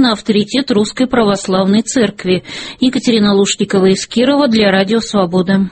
на авторитет Русской Православной Церкви. Екатерина Лушникова из Кирова для Радио Свобода.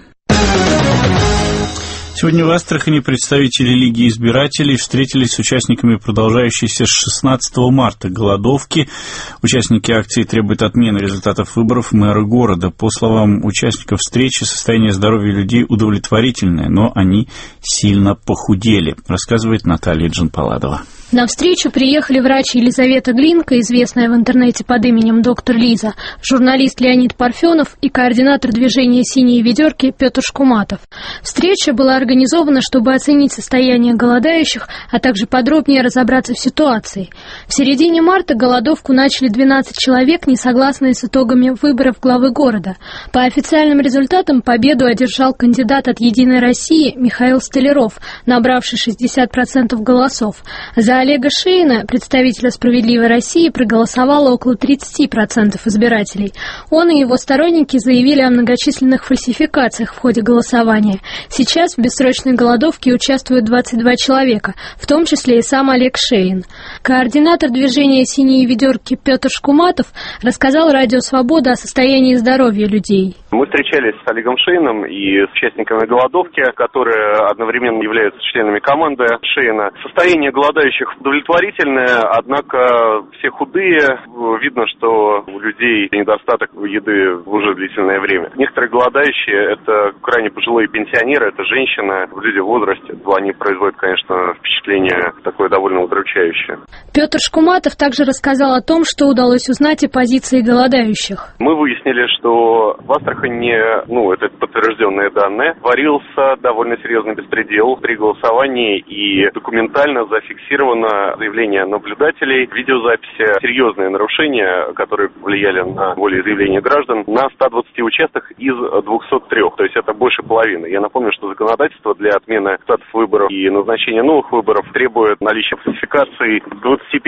Сегодня в Астрахани представители Лиги избирателей встретились с участниками продолжающейся с 16 марта голодовки. Участники акции требуют отмены результатов выборов мэра города. По словам участников встречи, состояние здоровья людей удовлетворительное, но они сильно похудели, рассказывает Наталья Джанпаладова. На встречу приехали врач Елизавета Глинка, известная в интернете под именем доктор Лиза, журналист Леонид Парфенов и координатор движения «Синие ведерки» Петр Шкуматов. Встреча была организована, чтобы оценить состояние голодающих, а также подробнее разобраться в ситуации. В середине марта голодовку начали 12 человек, не согласные с итогами выборов главы города. По официальным результатам победу одержал кандидат от «Единой России» Михаил Столяров, набравший 60% голосов. За Олега Шейна, представителя «Справедливой России», проголосовало около 30% избирателей. Он и его сторонники заявили о многочисленных фальсификациях в ходе голосования. Сейчас в бессрочной голодовке участвуют 22 человека, в том числе и сам Олег Шейн. Координатор движения «Синие ведерки» Петр Шкуматов рассказал Радио Свобода о состоянии здоровья людей. Мы встречались с Олегом Шейном и с участниками голодовки, которые одновременно являются членами команды Шейна. Состояние голодающих удовлетворительное, однако все худые. Видно, что у людей недостаток еды уже длительное время. Некоторые голодающие – это крайне пожилые пенсионеры, это женщины, люди в возрасте. Они производят, конечно, впечатление такое довольно удручающее. Петр Шкуматов также рассказал о том, что удалось узнать о позиции голодающих. Мы выяснили, что в Астрахани, это подтвержденные данные, творился довольно серьезный беспредел при голосовании, и документально зафиксировано заявление наблюдателей, видеозаписи, серьезные нарушения, которые влияли на волеизъявление граждан, на 120 участках из 203. То есть это больше половины. Я напомню, что законодательство для отмены результатов выборов и назначения новых выборов требует наличия фальсификаций в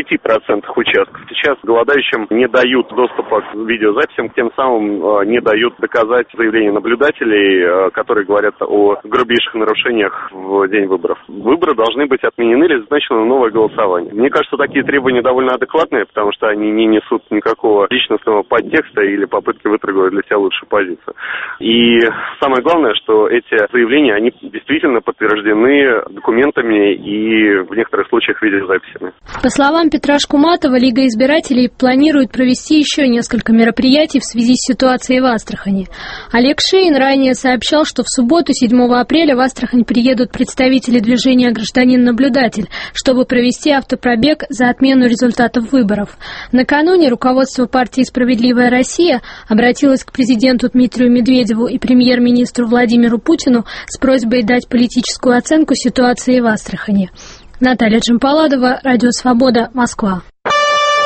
25% участков. Сейчас голодающим не дают доступа к видеозаписям, тем самым не дают доказать заявления наблюдателей, которые говорят о грубейших нарушениях в день выборов. Выборы должны быть отменены или назначено новое голосование. Мне кажется, такие требования довольно адекватные, потому что они не несут никакого личностного подтекста или попытки выторговать для себя лучшую позицию. И самое главное, что эти заявления, они действительно подтверждены документами и в некоторых случаях видеозаписями. По словам Петра Шкуматова, Лига избирателей планирует провести еще несколько мероприятий в связи с ситуацией в Астрахани. Олег Шейн ранее сообщал, что в субботу, 7 апреля, в Астрахань приедут представители движения «Гражданин-наблюдатель», чтобы провести автопробег за отмену результатов выборов. Накануне руководство партии «Справедливая Россия» обратилось к президенту Дмитрию Медведеву и премьер-министру Владимиру Путину с просьбой дать политическую оценку ситуации в Астрахани. Наталья Джанпаладова, Радио Свобода, Москва.